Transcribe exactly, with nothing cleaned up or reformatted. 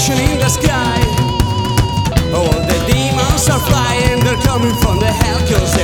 destruction in the sky. All the demons are flying, they're coming from the hell, 'cause